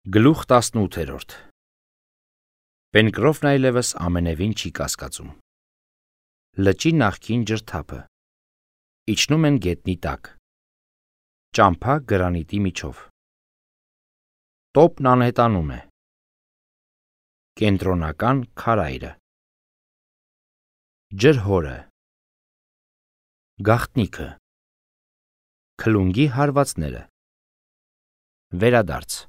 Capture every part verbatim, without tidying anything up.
Գլուխ տասնութերորդ Պենկրոֆն այլևս ամենևին չի կասկածում։ Լճի նախկին ջրթափը։ Իջնում են գետնի տակ։ Ճամփա գրանիտի միջով։ Տոպն անհետանում է։ Կենտրոնական քարայրը։ Ջրհորը։ Գաղտնիքը։ Քլունգի հարվածները։ Վերադարձ։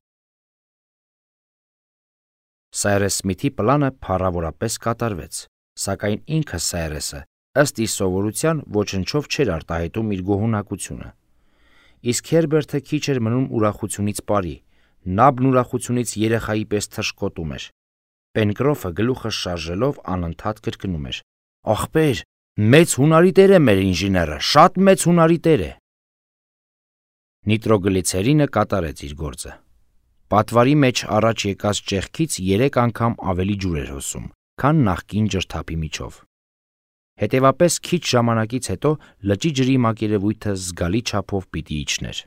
Սայրես Սմիթի պլանը փառավորապես կատարվեց, սակայն ինքը Սայրեսը ըստ իր սովորության ոչնչով չէր արտահայտում իր գոհունակությունը։ Իսկ Հերբերտը քիչ էր մնում ուրախությունից պարի, Նաբն ուրախությունից երեխայի պես թռշկոտում էր։ Պենկրոֆը գլուխը շարժելով անընդհատ կրկնում էր. «Ախպեր, մեծ հունարի տեր է մեր ինժեները, շատ մեծ հունարի տեր է»։ Նիտրոգլիցերինը կատարեց իր գործը։ Պատվարի մեջ առաջ եկած ճեղքից երեք անգամ ավելի ջուր էր հոսում, քան նախկին ջրթափի միջով։ Հետևապես քիչ ժամանակից հետո լճի ջրի մակերևույթը զգալի չափով պիտի իջներ։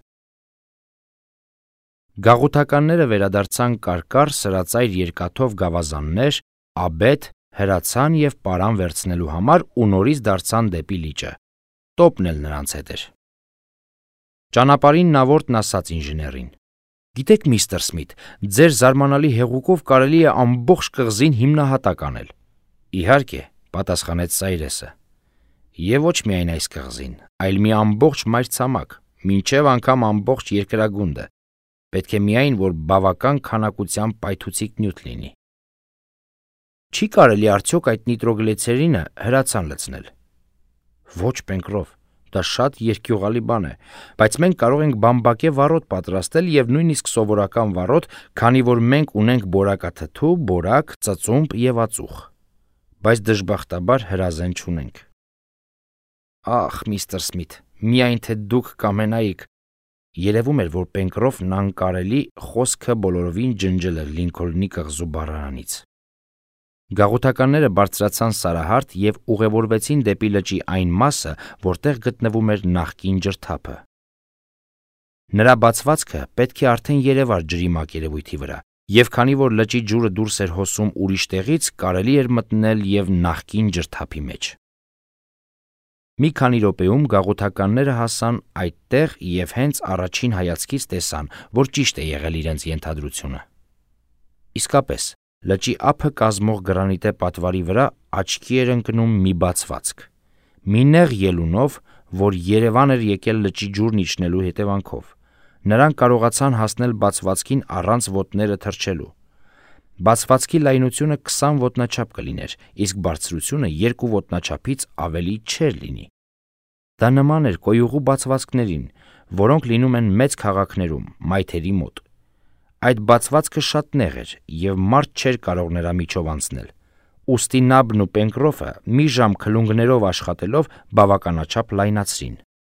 Գաղութականները վերադարձան կարկառ սրածայր երկաթով գավազաններ, աբեթ, հրացան և պարան վերցնելու համար ու նորից դարձան դեպի լիճը։ Տոպն էլ նրանց հետ էր։ Ճանապարհին Նավորդն ասաց ինժեներին. «Գիտեք, միստր Սմիթ, ձեր զարմանալի հեղուկով կարելի է ամբողջ կղզին հիմնահատակ անել»։ «Իհարկե», պատասխանեց Սայրեսը, «և ոչ միայն այս կղզին, այլ մի ամբողջ մայրցամաք, մինչև անգամ ամբողջ երկրագունդը, պետք է միայն, որ բավական քանակությամբ պայթուցիկ նյութ լինի»։ «Չի կարելի արդյոք այդ նիտրոգլիցերինը հրացան լցնել»։ «Ոչ, Պենկրոֆ, դա շատ երկյուղալի բան է, բայց մենք կարող ենք բամբակե վառոդ պատրաստել և նույնիսկ սովորական վառոդ, քանի որ մենք ունենք բորակաթթու, բորակ, ծծումբ և ածուխ, բայց դժբախտաբար հրազեն չունենք»։ «Ախ, միստր Սմիթ, միայն թե դուք կամենայիք»։ Երևում էր, որ Պենկրոֆն անկարելի խոսքը բոլորովին ջնջել էր Լինքոլնի կղզու բառարանից։ Գաղութականները բարձրացան սարահարթ և ուղևորվեցին դեպի լճի այն մասը, որտեղ գտնվում էր նախկին ջրթափը։ Նրա բացվածքը պետք է արդեն երևար ջրի մակերևույթի վրա, և քանի որ լճի ջուրը դուրս էր հոսում ուրիշ տեղից, կարելի էր մտնել և նախկին ջրթափի մեջ։ Մի քանի րոպեում գաղութականները հասան այդտեղ և հենց առաջին հայացքից տեսան, որ ճիշտ է եղել իրենց ենթադրությունը։ Իսկապես, լճի ափը կազմող գրանիտե պատվարի վրա աչքի էր ընկնում մի բացվածք, մի նեղ ելունով, որ Երևան էր եկել լճի ջուրն իջնելու հետևանքով։ Նրանք կարողացան հասնել բացվածքին առանց ոտները թռչելու։ Բացվածքի լայնությունը քսան ոտնաչափ կլիներ, իսկ բարձրությունը երկու ոտնաչափից ավելի չէր լինի։ Դա նման էր կոյուղու բացվածքներին, որոնք լինում են մեծ քաղաքներում, մայթերի մոտ։ Այդ բացվածքը շատ նեղ էր, և մարդ չէր կարող նրա միջով անցնել։ Ուստի Նաբն ու Պենկրոֆը մի ժամ քլունգներով աշխատելով բավականաչափ լայնացրին։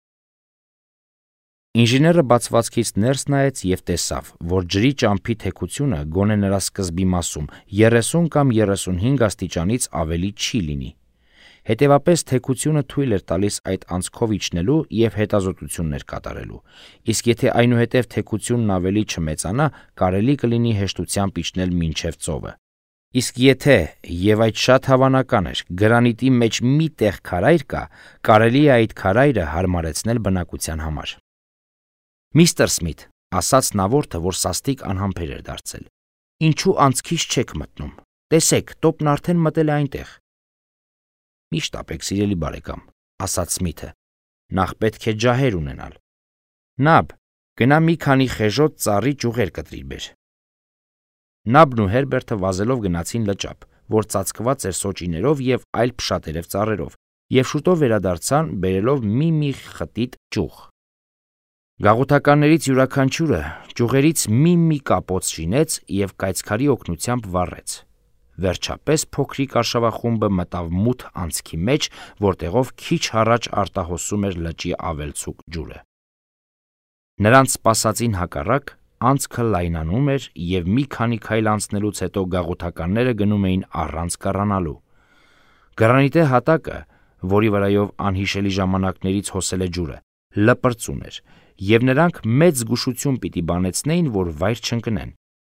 Ինժեները բացվածքից ներս նայեց և տեսավ, որ ջրի ճամփի թեքությունը գոնե նրա սկզբի մասում երեսուն կամ երեսունհինգ աստիճանից ավելի չի լինի։ Հետևապես թեքությունը թույլ էր տալիս այդ անցքով իջնելու և հետազոտություններ կատարելու, իսկ եթե այնուհետև թեքությունն ավելի չմեծանա, կարելի կլինի հեշտությամբ իջնել մինչև ծովը։ Իսկ եթե, և այդ շատ հավանական էր, գրանիտի մեջ մի տեղ քարայր կա, կարելի է այդ քարայրը հարմարեցնել բնակության համար։ «Միստր Սմիթ», ասաց Նավորդը, որ սաստիկ անհամբեր էր դարձել, «ինչու անցքից չեք մտնում։ Տեսեք, տոպն արդեն մտել է այնտեղ»։ «Մի շտապեք, սիրելի բարեկամ», ասաց Սմիթը, «նախ պետք է ջահեր ունենալ։ Նաբ, գնա մի քանի խեժոտ ծառի ճյուղեր կտրիր բեր»։ Նաբն ու Հերբերտը վազելով գնացին լճափ, որ ծածկված էր սոճիներով և այլ փշատերև ծառերով, և շուտով վերադարձան բերելով մի-մի խտիտ ճյուղ։ Գաղութականներից յուրաքանչյուրը ճյուղերից մի-մի կապոց շինեց և կայծքարի օգնությամբ վառեց։ Վերջապես փոքրիկ արշավախումբը մտավ մութ անցքի մեջ, որտեղով քիչ առաջ արտահոսում էր լճի ավելցուկ ջուրը։ Նրանց սպասածին հակառակ անցքը լայնանում էր, և մի քանի քայլ անցնելուց հետո գաղութականները գնում էին առանց կռանալու։ Գրանիտե հատակը, որի վրայով անհիշելի ժամանակներից հոսել է ջուրը, լպրծուն էր, և նրանք մեծ զգուշություն պիտի բանեցնեին, որ վայր չընկնեն։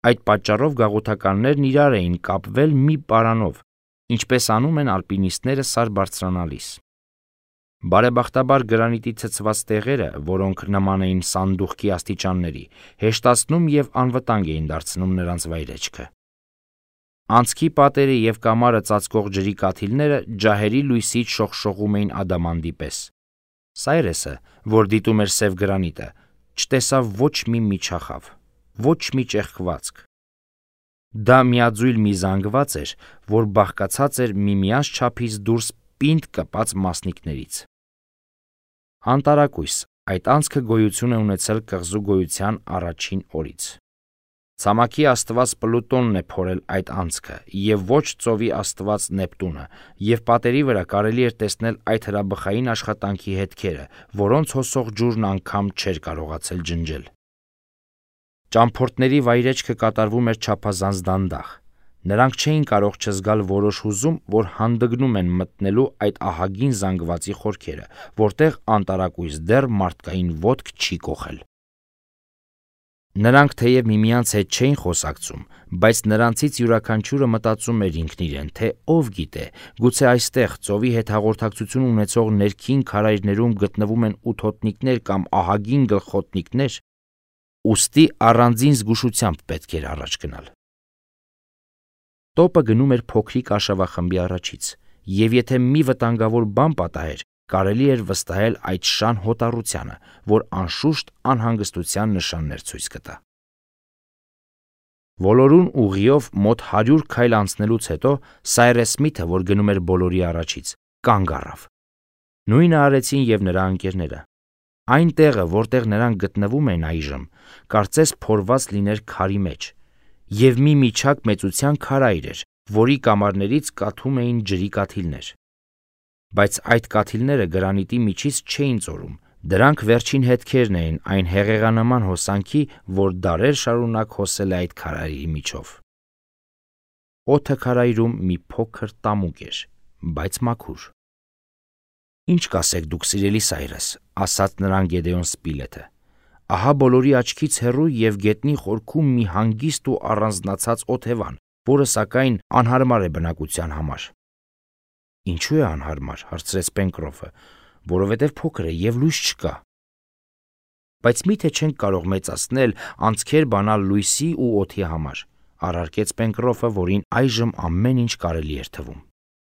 Այդ պատճառով գաղութականներն իրար էին կապվել մի պարանով, ինչպես անում են ալպինիստները սար բարձրանալիս։ Բարեբախտաբար գրանիտի ցցված տեղերը, որոնք նման էին սանդուղքի աստիճանների, հեշտացնում և անվտանգ էին դարձնում նրանց վայրեջքը։ Անցքի պատերը և կամարը ծածկող ջրի կաթիլները ջահերի լույսից շողշողում էին ադամանդի պես։ Սայրեսը, որ դիտում էր սև գրանիտը, չտեսավ ոչ մի միջախավ, ոչ մի ճեղքվածք։ Դա միաձույլ մի զանգված էր, որ բաղկացած էր միմյանց չափից դուրս պինդ կպած մասնիկներից։ Անտարակույս, այդ անցքը գոյություն է ունեցել կղզու գոյության առաջին օրից։ Ցամաքի աստված Պլուտոնն է փորել այդ անցքը, և ոչ ծովի աստված Նեպտունը, և պատերի վրա կարելի էր տեսնել այդ հրաբխային աշխատանքի հետքերը, որոնց հոսող ջուրն անգամ չէր կարողացել ջնջել։ Ճամփորդների վայրեջքը կատարվում էր չափազանց դանդաղ։ Նրանք չէին կարող չզգալ որոշ հուզում, որ հանդգնում են մտնելու այդ ահագին զանգվածի խորքերը, որտեղ անտարակույս դեռ մարդկային ոտք չի կոխել։ Նրանք թեև միմյանց հետ չէին խոսակցում, բայց նրանցից յուրաքանչյուրը մտածում էր ինքն իրեն, թե ով գիտե, գուցե այստեղ ծովի հետ հաղորդակցություն ունեցող ներքին քարայրներում գտնվում են ութոտնիկներ կամ ահագին գլխոտնիկներ, ուստի առանձին զգուշությամբ պետք էր առաջ գնալ։ Տոպը գնում էր փոքրիկ արշավախմբի առաջից, և եթե մի վտանգավոր բան պատահեր, կարելի էր վստահել այդ շան հոտառությանը, որ անշուշտ անհանգստության նշաններ ցույց կտա։ Ոլորուն ուղիով մոտ հարյուր քայլ անցնելուց հետո Սայրես Սմիթը, որ գնում էր բոլորի առաջից, կանգ առավ։ Նույնը արեցին և նրա ընկերները։ Այն տեղը, որտեղ նրանք գտնվում են այժմ, կարծես փորված լիներ քարի մեջ, և մի միջակ մեծության քարայր էր, որի կամարներից կաթում էին ջրի կաթիլներ։ Բայց այդ կաթիլները գրանիտի միջից չէին ծորում, դրանք վերջին հետքերն էին այն հեղեղանման հոսանքի, որ դարեր շարունակ հոսել է այդ քարայրի միջով։ Օդը քարայրում մի փոքր տամուկ էր, բայց մաքուր։ «Ինչ կասեք դուք, սիրելի Սայրես», ասաց նրան Գեդեոն Սպիլեթը։ «Ահա բոլորի աչքից հեռու և գետնի խորքում մի հանգիստ ու առանձնացած օթևան, որը սակայն անհարմար է բնակության համար»։ «Ինչու է անհարմար», հարցրեց Պենկրոֆը, «որովհետև փոքր է և լույս չկա»։ «Բայց մի՞թե չենք կարող մեծացնել, անցքեր բանալ լույսի ու օդի համար», առարկեց Պենկրոֆը, որին այժմ ամեն ինչ կարելի էր թվում։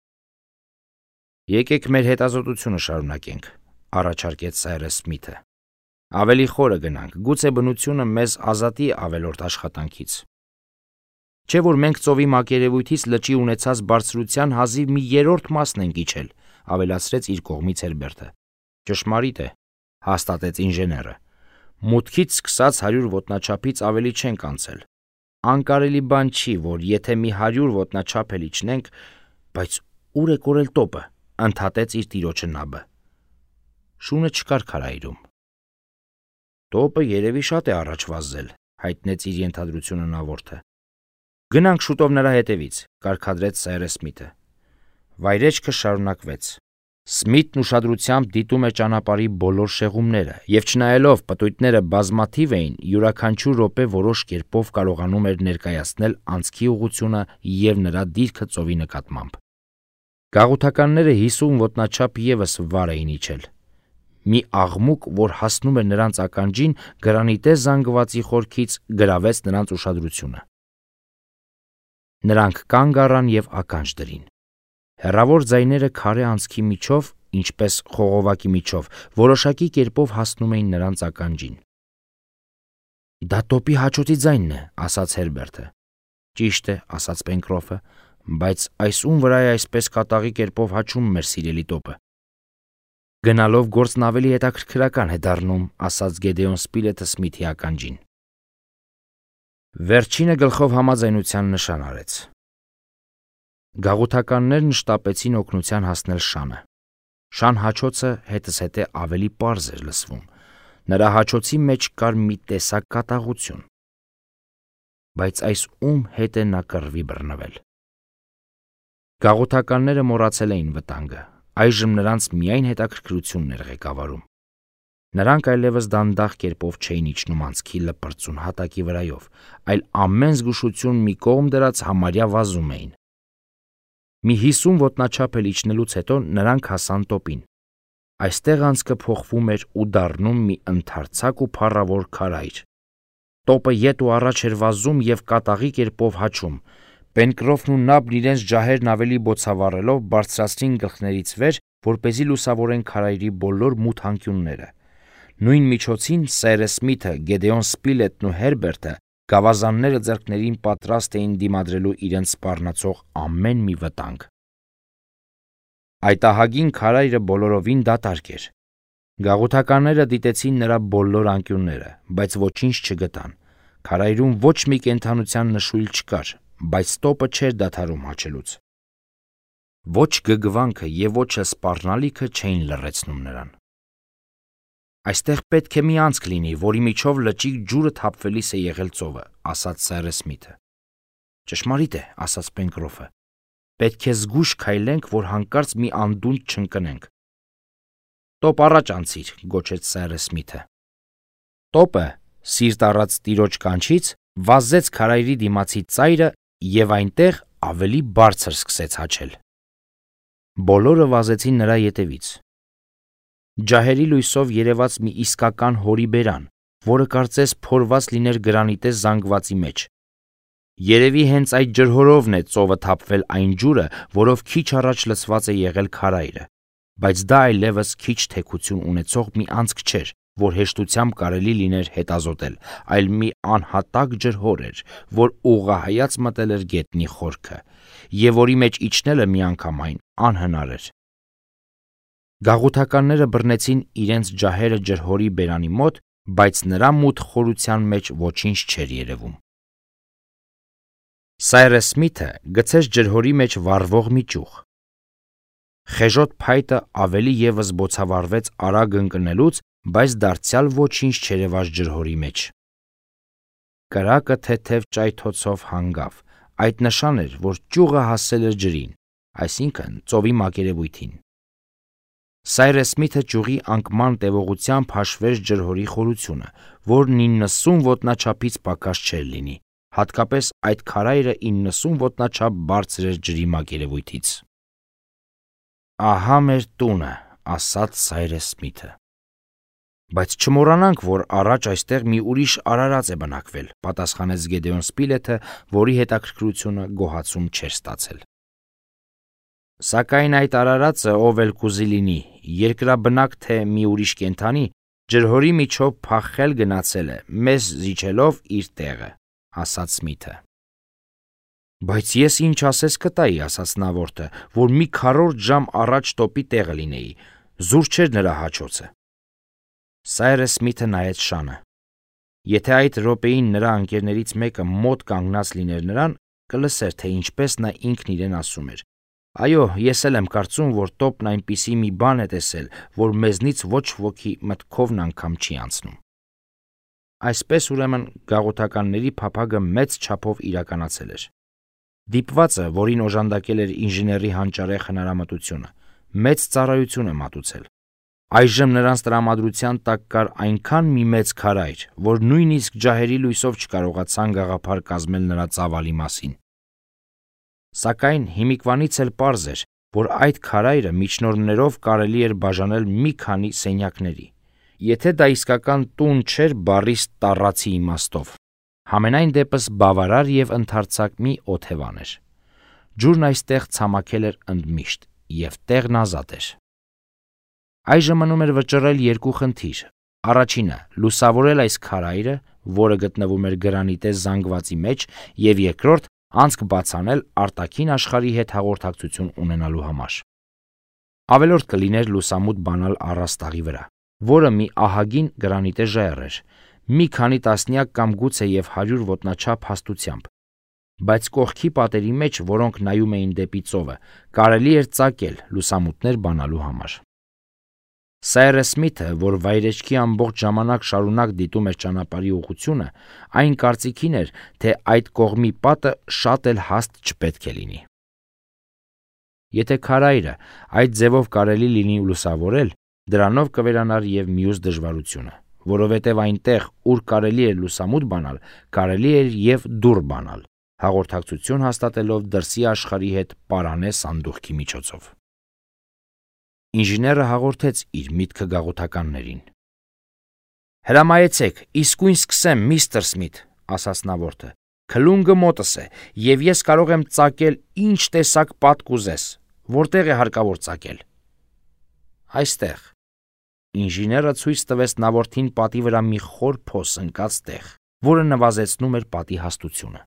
«Եկեք մեր հետազոտությունը շարունակենք», առաջարկեց Սայրես Սմիթը։ «Ավելի խորը գնանք, գուցե բնությունը մեզ ազատի ավելորդ աշխատանքից»։ «Չէ՞ որ մենք ծովի մակերևույթից լճի ունեցած բարձրության հազիվ մի երրորդ մասն ենք իջել», ավելացրեց իր կողմից Հերբերտը։ «Ճշմարիտ է», հաստատեց ինժեները։ «Մուտքից սկսած հարյուր ոտնաչափից ավելի չենք անցել։ Անկարելի բան չի, որ եթե մի հարյուր ոտնաչափ էլ իջնենք, բայց ո՞ւր է կորել տոպը», ընդհատեց իր տիրոջը նաբը։ Շունը չկար քարայրում։ «Տոպը երևի շատ է առաջ վազել», հայտնեց իր ենթադրությունը նավորդը։ «Գնանք շուտով նրա հետևից», կարգադրեց Սայրես Սմիթը։ Վայրեջքը շարունակվեց։ Սմիթն ուշադրությամբ դիտում էր ճանապարհի բոլոր շեղումները, և չնայելով պտույտները բազմաթիվ էին, յուրաքանչյուր րոպե որոշ կերպով կարողանում էր ներկայացնել անցքի ուղղությունը և նրա դիրքը ծովի նկատմամբ։ Գաղութականները հիսուն ոտնաչափ ևս վար էին իջել։ Մի աղմուկ, որ հասնում էր նրանց ականջին, գրանիտե զանգվածի խորքից գրավեց նրանց ուշադրությունը։ Նրանք կանգ առան և ականջ դրին։ Հեռավոր ձայները քարե անցքի միջով, ինչպես խողովակի միջով, որոշակի կերպով հասնում էին նրանց ականջին։ «Դա տոպի հաչոտի ձայնն է», ասաց Հերբերտը։ «Ճիշտ է», ասաց Պենկրոֆը, «բայց այս ում վրա է այսպես կատաղի կերպով հաչում մեր սիրելի տոպը»։ «Գնալով գործն ավելի հետաքրքրական է դառնում», ասաց Գեդեոն Սպիլեթը Սմիթի ականջին։ Վերջինը գլխով համաձայնության նշան արեց։ Գաղութականներն շտապեցին օգնության հասնել շանը։ Շան հաչոցը հետզհետե ավելի պարզ էր լսվում։ Նրա հաչոցի մեջ կար մի տեսակ կատաղություն։ Բայց այս ում հետ է նա կռվի բռնվել։ Գաղութականները մոռացել էին վտանգը, այժմ նրանց միայն հետաքրքրությունն էր ղեկավարում։ Նրանք այլևս դանդաղ կերպով չէին իջնում անցքի լպրծուն հատակի վրայով, այլ ամեն զգուշություն մի կողմ դրած համարյա վազում էին։ Մի հիսուն ոտնաչափ էլ իջնելուց հետո նրանք հասան տոպին։ Այստեղ անցքը փոխվում էր ու դառնում մի ընդարձակ ու փառավոր քարայր։ Տոպը ետ ու առաջ էր վազում և կատաղի կերպով հաչում։ Պենկրոֆն ու Նաբն իրենց ջահերն ավելի բոցավառելով բարձրացրին գլխներից վեր, որպեսզի լուսավորեն քարայրի բոլոր մութ անկյունները։ Նույն միջոցին Սայրը Սմիթը, Գեդեոն Սպիլետն ու Հերբերտը գավազանները ձեռքներին պատրաստ էին դիմադրելու իրենց սպառնացող ամեն մի վտանգ։ Այդ ահագին քարայրը բոլորովին դատարկ էր։ Գաղութականները դիտեցին նրա բոլոր անկյունները, բայց ոչինչ չգտան։ Քարայրում ոչ մի կենդանության նշույլ չկար, բայց տոպը չէր դադարում հաչելուց։ Ոչ գգվանքը և ոչ սպառնալիքը չէին լռեցնում նրան։ Այստեղ պետք է մի անցք լինի, որի միջով լճի ջուրը թափվելիս է եղել ծովը, ասաց Սայրը Սմիթը։ Ճշմարիտ է, ասաց Պենկրոֆը։ Պետք է զգույշ քայլենք, որ հանկարծ մի անդունդ չընկնենք։ Տոպ առաջ անցիր, գոչեց Սայրը Սմիթը։ Տոպը, սիրտ առած տիրոջ կանչից, վազեց քարայրի դիմացի ծայրը և այնտեղ ավելի բարձր սկսեց հաչել։ Բոլորը վազեցին նրա ետևից։ Ջահերի լույսով երևաց մի իսկական հորի բերան, որը կարծես փորված լիներ գրանիտե զանգվածի մեջ։ Երևի հենց այդ ջրհորովն է ծովը թափվել այն ջուրը, որով քիչ առաջ լցված է եղել քարայրը, բայց դա այլևս քիչ թեքություն ունեցող մի անցք չէր, որ հեշտությամբ կարելի լիներ հետազոտել, այլ մի անհատակ ջրհոր էր, որ ուղղահայաց մտել էր գետնի խորքը, և որի մեջ իջնելը միանգամայն անհնար էր։ Գաղութականները բռնեցին իրենց ջահերը ջրհորի բերանի մոտ, բայց նրա մութ խորության մեջ ոչինչ չէր երևում։ Սայրը Սմիթը գցեց ջրհորի մեջ վառվող մի ճյուղ։ Խեժոտ փայտը ավելի ևս բոցավառվեց արագ ընկնելուց, բայց դարձյալ ոչինչ չերևաց ջրհորի մեջ։ Կրակը թեթև ճայթոցով հանգավ։ Այդ նշան էր, որ ճյուղը հասել էր ջրին, այսինքն ծովի մակերևույթին։ Սայրը Սմիթը ճյուղի անկման տևողությամբ հաշվեց ջրհորի խորությունը, որն իննսուն ոտնաչափից պակաս չէր լինի, հատկապես այդ քարայրը իննսուն ոտնաչափ բարձր էր ջրի մակերևույթից։ Ահա մեր տունը, ասաց Սայրը Սմիթը։ Բայց չմոռանանք, որ առաջ այստեղ մի ուրիշ արարած է բնակվել, պատասխանեց Գեդեոն Սպիլետը, որի հետաքրքրությունը գոհացում չէր ստացել։ Սակայն այդ արարածը, ով էլ կուզի լինի, երկրաբնակ թե մի ուրիշ կենդանի, ջրհորի միջով փախել գնացել է, մեզ զիջելով իր տեղը, ասաց Սմիթը։ Բայց ես ինչ ասես կտայի, ասաց նավորդը, որ մի քառորդ ժամ առաջ տոպի տեղը լինեի, զուր չէր նրա հաչոցը։ Սայրը Սմիթը նայեց շանը։ Եթե այդ րոպեին նրա ընկերներից մեկը մոտ կանգնած լիներ նրան, կլսեր, թե ինչպես նա ինքն իրեն ասում էր. Այո, ես էլ եմ կարծում, որ տոպն այնպիսի մի բան է տեսել, որ մեզնից ոչ ոքի մտքովն անգամ չի անցնում։ Այսպես ուրեմն գաղութականների փափագը մեծ չափով իրականացել էր։ Դիպվածը, որին օժանդակել էր ինժեների հանճարեղ հնարամտությունը, մեծ ծառայություն է մատուցել։ Այժմ նրանց տրամադրության տակ կար այնքան մի մեծ քարայր, որ նույնիսկ ջահերի լույսով չկարողացան գաղափար կազմել նրա ծավալի մասին։ Սակայն հիմիկվանից էլ պարզ էր, որ այդ քարայրը միջնորդներով կարելի էր բաժանել մի քանի սենյակների, եթե դա իսկական տուն չէր բառիս տառացի իմաստով, համենայն դեպս բավարար և ընդարձակ մի օթևան էր։ Ջուրն այստեղ ցամաքել էր ընդմիշտ, և տեղն ազատ էր։ Այժմ մնում էր վճռել երկու խնդիր. առաջինը՝ լուսավորել այս քարայրը, որը գտնվում էր գրանիտե զանգվածի մեջ, և երկրորդ՝ անցք բացանել արտաքին աշխարհի հետ հաղորդակցություն ունենալու համար։ Ավելորդ կլիներ լուսամուտ բանալ առաստաղի վրա, որը մի ահագին գրանիտե ժայռ էր, մի քանի տասնյակ կամ գուցե և հարյուր ոտնաչափ հաստությամբ, բայց կողքի պատերի մեջ, որոնք նայում էին դեպի ծովը, կարելի էր ծակել լուսամուտներ բանալու համար։ Սայրը Սմիթը, որ վայրեջքի ամբողջ ժամանակ շարունակ դիտում էր ճանապարհի ուղղությունը, այն կարծիքին էր, թե այդ կողմի պատը շատ էլ հաստ չպետք է լինի։ Եթե քարայրը այդ ձևով կարելի լինի լուսավորել, Դրանով կվերանար եւ մյուս դժվարությունը, որովհետեւ այնտեղ, ուր կարելի է լուսամուտ բանալ, կարելի է եւ դուռ բանալ, հաղորդակցություն հաստատելով դրսի աշխարհի հետ պարանե սանդուղքի միջոցով։ Ինժեները հաղորդեց իր միտքը գաղութականներին։ «Հրամայեցեք, իսկույն սկսեմ, միստր Սմիթ», ասաց նա որդը։ «Քլունգը մոտս է, եւ ես կարող եմ ծակել ինչ տեսակ պատ կուզես։ Որտեղ է հարկավոր ծակել»։ «Այստեղ»։ Ինժեները ցույց տվեց նավորդին պատի վրա մի խոր փոս ընկած տեղ, որը նվազեցնում էր պատի հաստությունը։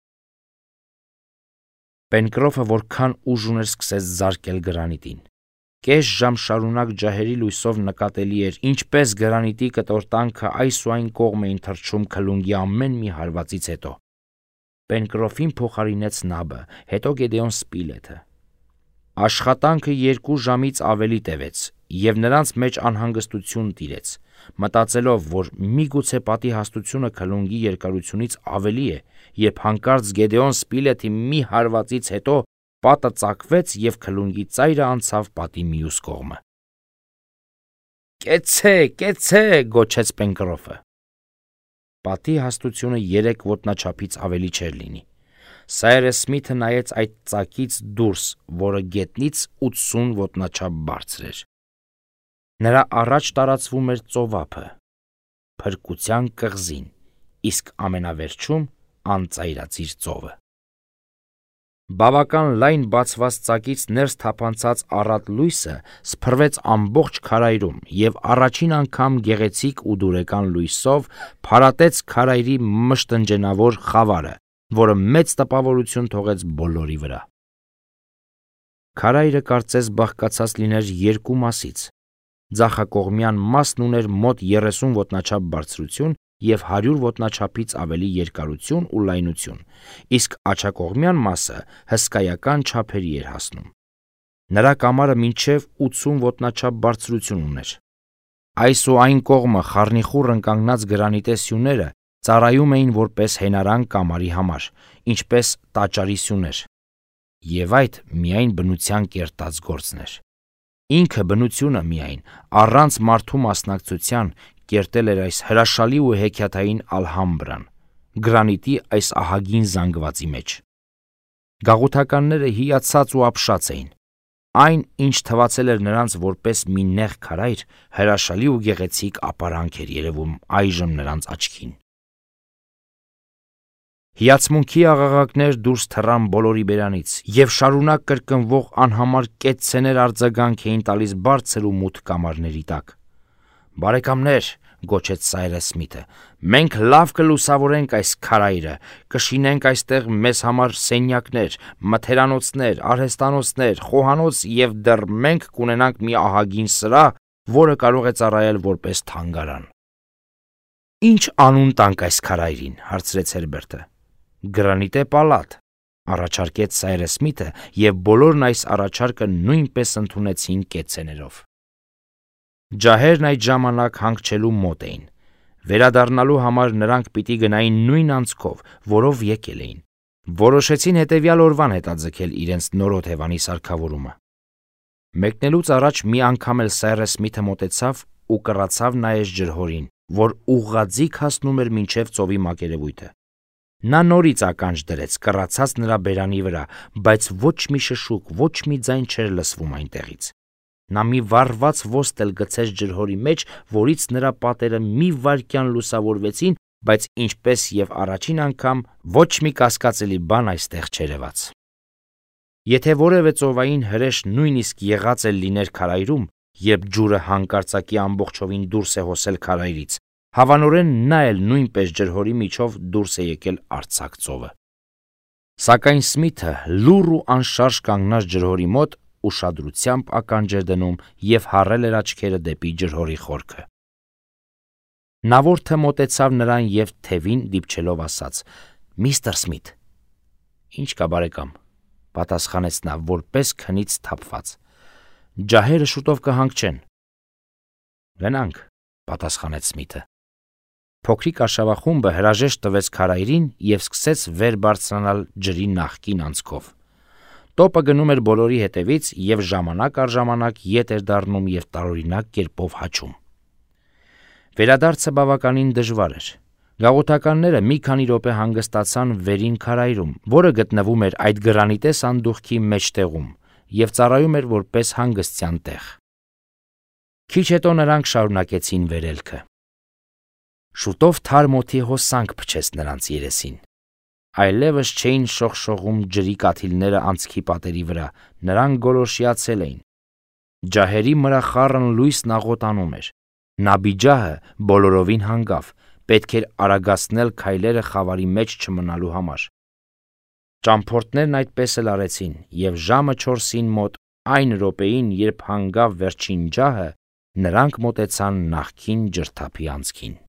Պենկրոֆը որքան ուժ ուներ սկսեց զարկել գրանիտին։ Կես ժամ շարունակ ջահերի լույսով նկատելի էր, ինչպես գրանիտի կտորտանքը այս ու այն կողմ էին թռչում քլունգի ամեն մի հարվածից հետո։ Պենկրոֆին փոխարինեց նաբը, հետո Գեդեոն Սպիլեթը։ Աշխատանքը երկու ժամից ավելի տևեց, եւ նրանց մեջ անհանգստություն տիրեց, մտածելով, որ միգուցե պատի հաստությունը քլունգի երկարությունից ավելի է, երբ հանկարծ Գեդեոն Սպիլեթի մի հարվածից հետո պատը ծակվեց եւ քլունգի ծայրը անցավ պատի մյուս կողմը։ «Կեցցե, կեցցե», գոչեց Պենկրոֆը։ Պատի հաստությունը երեք ոտնաչափից ավելի չէր լինի։ Սայրես Սմիթը նայեց այդ ծակից դուրս, որը գետնից ութսուն ոտնաչափ բարձր էր։ Նրա առաջ տարածվում էր ծովափը, փրկության կղզին, իսկ ամենավերջում անծայրածիր ծովը։ Բավական լայն բացված ծակից ներս թափանցած առատ լույսը սփռվեց ամբողջ քարայրում եւ առաջին անգամ գեղեցիկ ու դուրեկան լույսով փարատեց քարայրի մշտնջենավոր խավարը, որը մեծ տպավորություն թողեց բոլորի վրա։ Քարայրը կարծես բաղկացած լիներ երկու մասից։ Ձախակողմյան մասն ուներ մոտ երեսուն ոտնաչափ բարձրություն եւ հարյուր ոտնաչափից ավելի երկարություն ու լայնություն, իսկ աջակողմյան մասը հսկայական չափերի էր հասնում։ Նրա կամարը մինչև ութսուն ոտնաչափ բարձրություն ուներ։ Այս ու այն կողմը խառնիխուռ ընկանգնած գրանիտե սյուները ծառայում էին որպես հենարան կամարի համար, ինչպես տաճարի սյուներ, եւ այդ միայն բնության կերտած գործն էր։ Ինքը բնությունը միայն, առանց մարդու մասնակցության, կերտել էր այս հրաշալի ու հեքիաթային ալհամբրան, գրանիտի այս ահագին զանգվածի մեջ։ Գաղութականները հիացած ու ապշած էին։ Այն, ինչ թվացել էր նրանց որպես մի նեղ քարայր, հրաշալի ու գեղեցիկ ապարանք էր երևում այժմ նրանց աչքին։ Հիացմունքի աղաղակներ դուրս թռան բոլորի բերանից, եւ շարունակ կրկնվող անհամար կեցցեներ արձագանք էին տալիս բարձր ու մութ կամարների տակ։ «Բարեկամներ», գոչեց Սայրես Սմիթը, «մենք լավ կլուսավորենք այս քարայրը, կշինենք այստեղ մեզ համար սենյակներ, մթերանոցներ, արհեստանոցներ, խոհանոց եւ դեռ մենք կունենանք մի ահագին սրահ, որը կարող է ծառայել որպես թանգարան»։ «Ինչ անուն տանք այս քարայրին», հարցրեց Հերբերտը։ «Գրանիտե պալատ», առաջարկեց Սայրես Սմիթը, եւ բոլորն այս առաջարկը նույնպես ընդունեցին կեցցեներով։ Ջահերն այդ ժամանակ հանգչելու մոտ էին։ Վերադառնալու համար նրանք պիտի գնային նույն անցքով, որով եկել էին։ Որոշեցին հետևյալ օրվան հետաձգել իրենց նոր օթևանի սարքավորումը։ Մեկնելուց առաջ մի անգամ էլ Սայրես Սմիթը մոտեցավ ու կռացավ նայեց ջրհորին, որ ուղղաձիգ հասնում էր մինչև ծովի մակերևույթը։ Նա նորից ականջ դրեց, կռացած նրա բերանի վրա, բայց ոչ մի շշուկ, ոչ մի ձայն չէր լսվում այնտեղից։ Նա մի վառված ոստ էլ գցեց ջրհորի մեջ, որից նրա պատերը մի վայրկյան լուսավորվեցին, բայց ինչպես եւ առաջին անգամ ոչ մի կասկածելի բան այստեղ չերևաց։ Եթե որևէ ծովային հրեշ նույնիսկ եղած էլ լիներ քարայրում, երբ ջուրը հանկարծակի ամբողջովին դուրս է հոսել քարայրից, հավանորեն նա էլ նույնպես ջրհորի միջով դուրս է եկել արձակ ծովը։ Սակայն Սմիթը լուռ ու անշարժ կանգնած ջրհորի մոտ ուշադրությամբ ականջ էր դնում եւ հառել էր աչքերը դեպի ջրհորի խորքը։ Նավորդը մոտեցավ նրան եւ թևին դիպչելով ասաց. «Միստր Սմիթ»։ «Ինչ կա, բարեկամ», պատասխանեց նա որպես քնից թափված։ «Ջահերը շուտով կհանգչեն»։ «Գնանք», պատասխանեց Սմիթը։ Փոքրիկ արշավախումբը հրաժեշտ տվեց քարայրին եւ սկսեց վեր բարձրանալ ջրի նախկին անցքով։ Տոպը գնում էր բոլորի հետևից և ժամանակ առ ժամանակ ետ էր դառնում և տարօրինակ կերպով հաչում։ Վերադարձը բավականին դժվար էր։ Գաղութականները մի քանի րոպե հանգստացան վերին քարայրում, որը գտնվում էր այդ գրանիտե սանդուղքի մեջտեղում և ծառայում էր որպես հանգստյան տեղ։ Քիչ հետո նրանք շարունակեցին վերելքը։ Շուտով թարմ օդի հոսանք փչեց նրանց երեսին։ Այլևս չէին շողշողում ջրի կաթիլները անցքի պատերի վրա, նրանք գոլորշիացել էին։ Ջահերի մրա խառն լույսն աղոտանում էր։ Նաբիջահը բոլորովին հանգավ, պետք էր արագացնել քայլերը խավարի մեջ չմնալու համար։ Ճամփորդներն այդպես էլ արեցին, և ժամը չորսին մոտ, այն րոպեին, երբ հանգավ վերջին ջահը, նրանք մոտեցան նախկին ջրթափի անցքին։